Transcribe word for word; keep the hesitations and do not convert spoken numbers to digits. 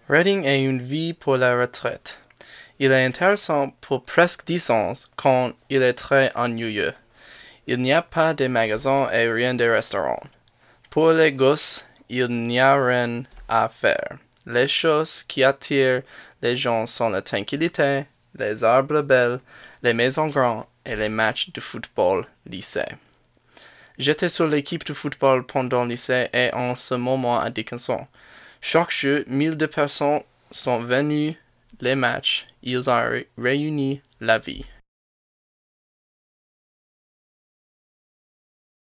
Reading est une vie pour la retraite. Il est intéressant pour presque dix ans quand il est très ennuyeux. Il n'y a pas de magasins et rien de restaurants. Pour les gosses, il n'y a rien à faire. Les choses qui attirent les gens sont la tranquillité, les arbres belles, les maisons grandes et les matchs de football lycée. J'étais sur l'équipe de football pendant le lycée et en ce moment à Dickinson. Chaque jour, mille de personnes sont venues les matchs. Ils ont réuni la vie.